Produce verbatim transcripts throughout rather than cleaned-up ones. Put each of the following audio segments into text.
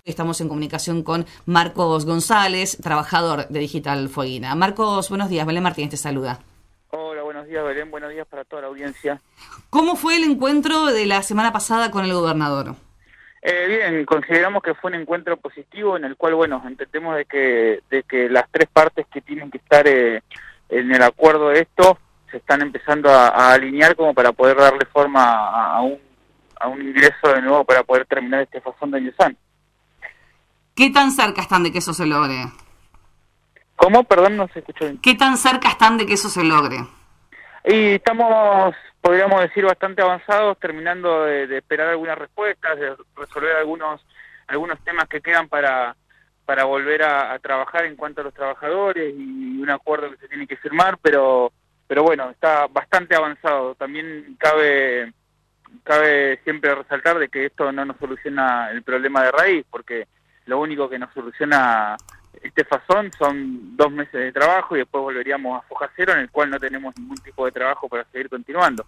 Estamos en comunicación con Marcos González, trabajador de Digital Fueguina. Marcos, buenos días. Belén Martínez te saluda. Hola, buenos días, Belén. Buenos días para toda la audiencia. ¿Cómo fue el encuentro de la semana pasada con el gobernador? Eh, bien, consideramos que fue un encuentro positivo en el cual, bueno, entendemos de que, de que las tres partes que tienen que estar eh, en el acuerdo de esto se están empezando a, a alinear como para poder darle forma a, a, un, a un ingreso de nuevo para poder terminar este fasón de Ñuzán. ¿Qué tan cerca están de que eso se logre? ¿Cómo? Perdón, no se escuchó bien. ¿Qué tan cerca están de que eso se logre? Y estamos, podríamos decir, bastante avanzados, terminando de, de esperar algunas respuestas, de resolver algunos algunos temas que quedan para para volver a, a trabajar en cuanto a los trabajadores y un acuerdo que se tiene que firmar, pero pero bueno, está bastante avanzado. También cabe cabe siempre resaltar de que esto no nos soluciona el problema de raíz, porque lo único que nos soluciona este fasón son dos meses de trabajo y después volveríamos a foja cero, en el cual no tenemos ningún tipo de trabajo para seguir continuando.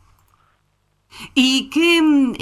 ¿Y qué,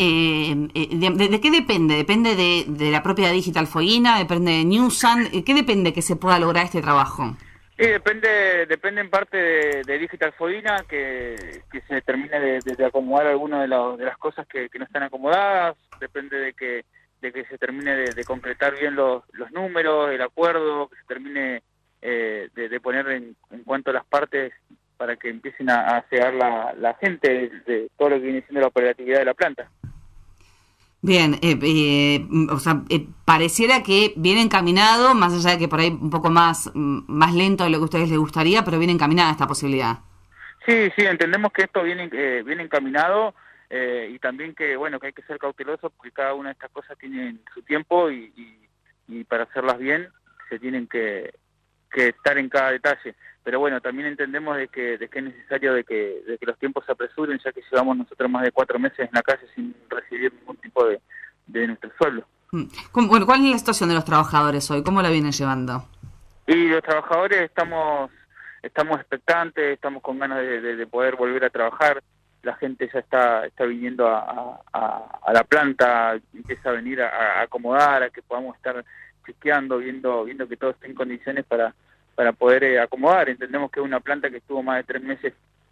eh, de, de, de qué depende? ¿Depende de, de la propia Digital Fueguina? ¿Depende de Ñuzan? ¿Qué depende que se pueda lograr este trabajo? Sí, depende, depende en parte de, de Digital Fueguina, que, que se termine de, de, de acomodar algunas de, la, de las cosas que, que no están acomodadas, depende de que de que se termine de, de concretar bien los, los números, el acuerdo, que se termine eh, de, de poner en, en cuanto a las partes para que empiecen a, a llegar la, la gente de, de todo lo que viene siendo la operatividad de la planta. Bien, eh, eh, o sea, eh, pareciera que viene encaminado, más allá de que por ahí un poco más, más lento de lo que a ustedes les gustaría, pero viene encaminada esta posibilidad. Sí, sí, entendemos que esto viene, eh, viene encaminado. Eh, y también que bueno que hay que ser cauteloso porque cada una de estas cosas tiene su tiempo y, y, y para hacerlas bien se tienen que, que estar en cada detalle, pero bueno, también entendemos de que, de que es necesario de que, de que los tiempos se apresuren, ya que llevamos nosotros más de cuatro meses en la calle sin recibir ningún tipo de, de nuestro sueldo. Bueno, ¿cuál es la situación de los trabajadores hoy? ¿Cómo la vienen llevando? Y los trabajadores estamos estamos expectantes, estamos con ganas de, de, de poder volver a trabajar. La gente ya está está viniendo a, a, a la planta, empieza a venir a, a acomodar, a que podamos estar chequeando, viendo viendo que todo esté en condiciones para para poder eh, acomodar. Entendemos que es una planta que estuvo más de tres meses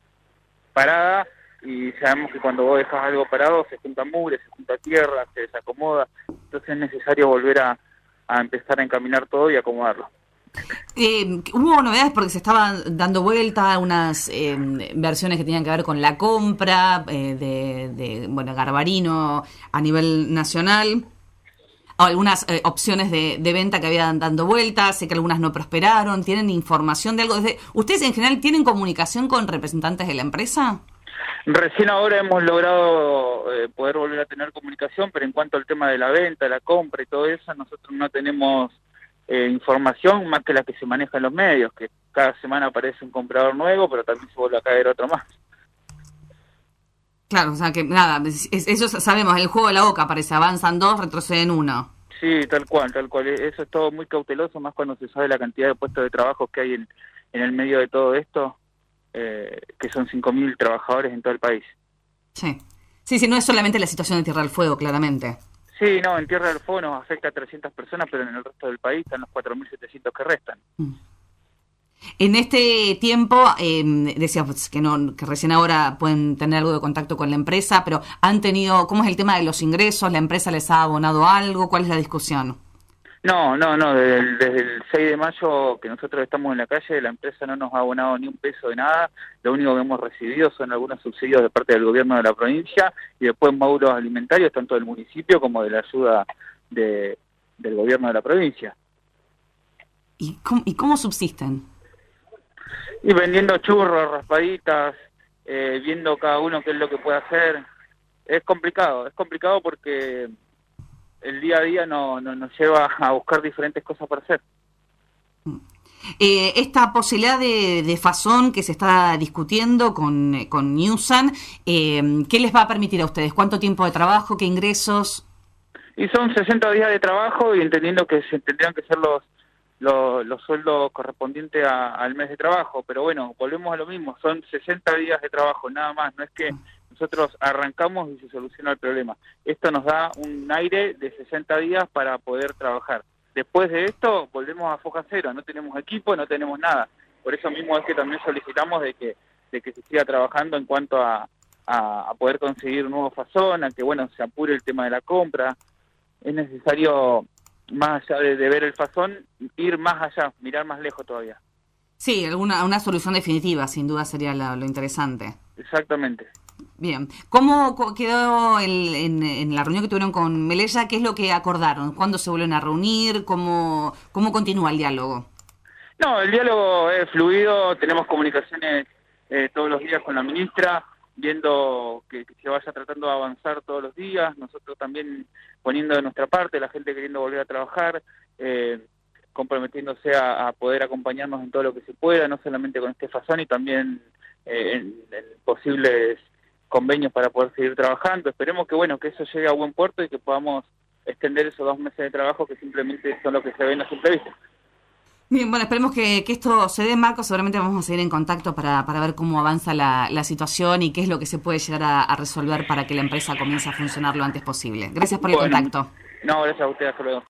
parada y sabemos que cuando vos dejas algo parado se junta mugre, se junta tierra, se desacomoda. Entonces es necesario volver a, a empezar a encaminar todo y acomodarlo. Eh, hubo novedades porque se estaban dando vuelta unas eh, versiones que tenían que ver con la compra eh, de, de, bueno, Garbarino a nivel nacional, o algunas eh, opciones de, de venta que habían dando vueltas, sé que algunas no prosperaron. ¿Tienen información de algo? Desde, ¿ustedes en general tienen comunicación con representantes de la empresa? Recién ahora hemos logrado eh, poder volver a tener comunicación, pero en cuanto al tema de la venta, la compra y todo eso, nosotros no tenemos Eh, información más que la que se maneja en los medios, que cada semana aparece un comprador nuevo, pero también se vuelve a caer otro más. Claro, o sea que nada, es, es, eso sabemos, el juego de la boca parece, avanzan dos, retroceden uno. Sí, tal cual, tal cual. Eso es todo muy cauteloso, más cuando se sabe la cantidad de puestos de trabajo que hay en, en el medio de todo esto, eh, que son cinco mil trabajadores en todo el país. Sí. Sí, sí, no es solamente la situación de Tierra del Fuego, claramente. Sí, no, en Tierra del Fuego nos afecta a trescientas personas, pero en el resto del país están los cuatro mil setecientos que restan. En este tiempo, eh, decía pues, que no, que recién ahora pueden tener algo de contacto con la empresa, pero han tenido, ¿cómo es el tema de los ingresos? ¿La empresa les ha abonado algo? ¿Cuál es la discusión? No, no, no, desde el, desde el seis de mayo que nosotros estamos en la calle, la empresa no nos ha abonado ni un peso de nada. Lo único que hemos recibido son algunos subsidios de parte del gobierno de la provincia y después módulos alimentarios tanto del municipio como de la ayuda de, del gobierno de la provincia. ¿Y cómo, y cómo subsisten? Y vendiendo churros, raspaditas, eh, viendo cada uno qué es lo que puede hacer. Es complicado, es complicado porque el día a día no, no, nos lleva a buscar diferentes cosas para hacer. Eh, esta posibilidad de, de fasón que se está discutiendo con, con Ñuzan, eh, ¿qué les va a permitir a ustedes? ¿Cuánto tiempo de trabajo? ¿Qué ingresos? Y son sesenta días de trabajo y entendiendo que se tendrían que ser los los, los sueldos correspondientes a, al mes de trabajo, pero bueno, volvemos a lo mismo, son sesenta días de trabajo, nada más, no es que nosotros arrancamos y se soluciona el problema. Esto nos da un aire de sesenta días para poder trabajar. Después de esto volvemos a foja cero, no tenemos equipo, no tenemos nada. Por eso mismo es que también solicitamos de que, de que se siga trabajando en cuanto a, a, a poder conseguir nuevos Fazón, a que bueno se apure el tema de la compra. Es necesario, más allá de, de ver el Fazón, ir más allá, mirar más lejos todavía. Sí, alguna una solución definitiva, sin duda sería lo, lo interesante. Exactamente. Bien. ¿Cómo quedó el, en, en la reunión que tuvieron con Melella? ¿Qué es lo que acordaron? ¿Cuándo se vuelven a reunir? ¿Cómo, cómo continúa el diálogo? No, el diálogo es fluido, tenemos comunicaciones eh, todos los días con la ministra, viendo que, que se vaya tratando de avanzar todos los días, nosotros también poniendo de nuestra parte, la gente queriendo volver a trabajar, eh, comprometiéndose a, a poder acompañarnos en todo lo que se pueda, no solamente con este Fazón y también eh, en, en posibles convenios para poder seguir trabajando. Esperemos que bueno que eso llegue a buen puerto y que podamos extender esos dos meses de trabajo que simplemente son lo que se ven a simple vista. Bien, bueno, esperemos que, que esto se dé, Marco. Seguramente vamos a seguir en contacto para, para ver cómo avanza la, la situación y qué es lo que se puede llegar a, a resolver para que la empresa comience a funcionar lo antes posible. Gracias por el bueno, contacto. No, gracias a ustedes, hasta luego.